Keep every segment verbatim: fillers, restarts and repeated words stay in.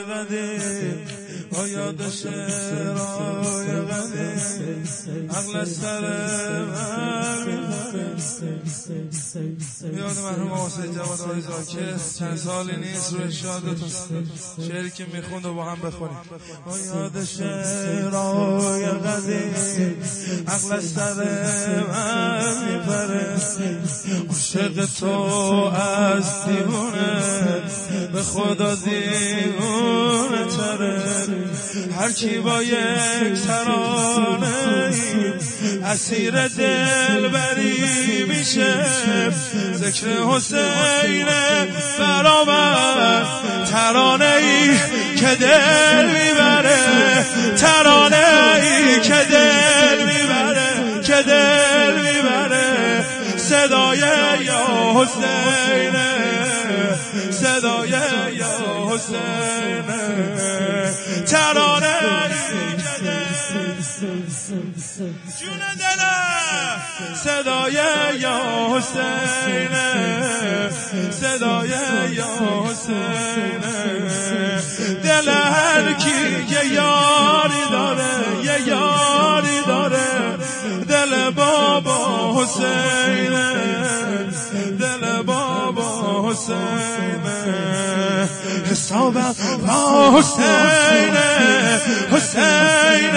قدیم با یاد شعرهای قدیم عقل سر من میبره. یاد مرحوم حسین جواد آقای زاکر چند سالی نیست رو ارشاد دو تا شعری که میخوند و با هم بخونیم. با یاد شعرهای قدیم عقل سر من میبره. عاشق تو از دیوونه به خدا دیوونه تره. هر کی با یک ترانه اسیر دلبری میشه. ذکر حسین برآمد ترانه ای که دل میبره. ترانه ای که دل میبره که دل میبره. صدای یا حسین صدای یا حسین ترانه ای که دل جون دلم. صدای یا حسین صدای یا حسین. دل هر کی یه یاری داره یه یاری داره. دل بابا حسین دل بابا حسین. حسابم با حسین حسین.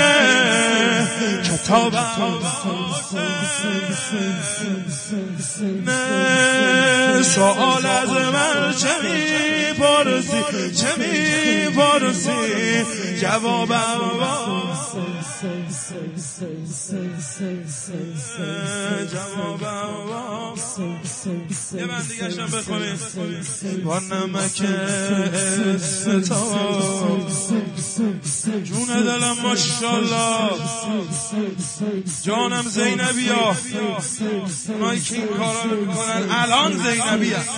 کتابم نه سوال از من چه میپرسی چه میپرسی. جوابم جوابم یه من دیگه شم بخونیم. با نمک اسم تو جون دلم ماشالله. جانم زینبی ها اونایی که این کارا رو میکنن الان زینبی ها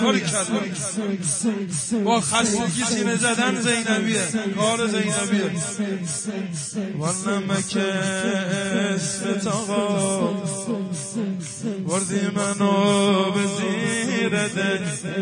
با خستگی سینه زدن زینبیه کار زینبیه. با نمک اسم تاقا بردی منو به زیر دل.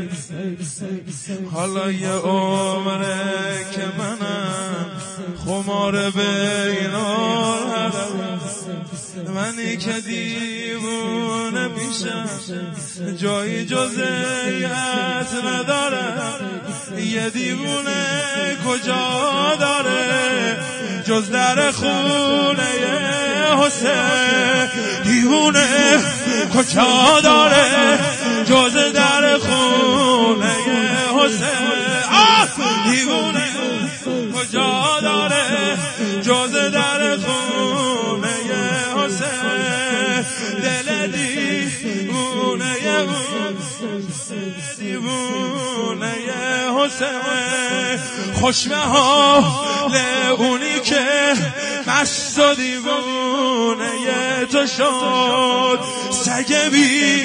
حالا یه عمره که منم خمار بین الحرم. منی که دیوونه پیشم جایی جز ایت ندارم. یه دیوونه کجا داره جز در خونه حسین. دیوونه کجا داره جز در خونه حسین. دیوونه کجا داره جز در خونه حسین. دل دیوونه دیوونه حسین. خوشمه حال اونی که مست و دیوونه تو شد. سگ بی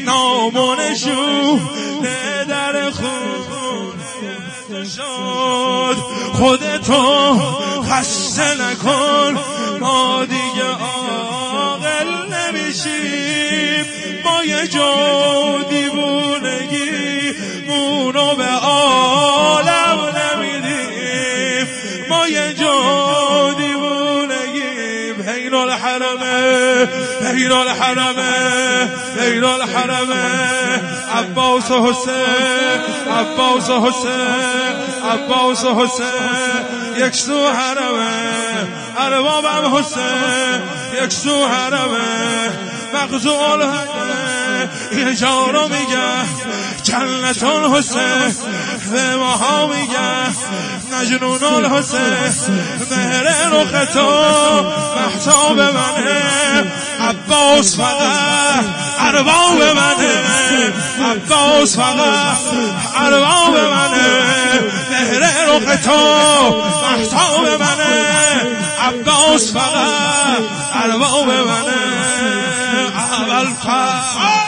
نامونشونه در خونه تو شد. خودتو خسته نکن ما دیگه عاقل نمیشیم. ما یه جو دیوونگی مونو به عالم نمیدیم. ما یه جو دیوونگی بین الحرمه بین الحرمه بین الحرمه. عباس و حسین عباس و حسین عباس و حسین یک سو حرمه. اربابم حسین یک سو حرمه. مقزول حرمه یه جا رو میگه جنت الحسین. به ماها میگه مجنون الحسین. مهر رخ تو محتاب منه. عباس فقط ارباب منه. عباس فقط ارباب منه. مهر رخ تو محتاب منه. عباس فقط ارباب منه. اول فقط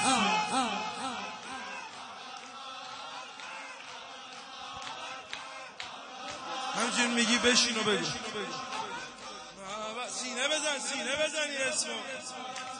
همچنین میگی بشین و بگو. سینه بزن سینه بزن یه اسمو.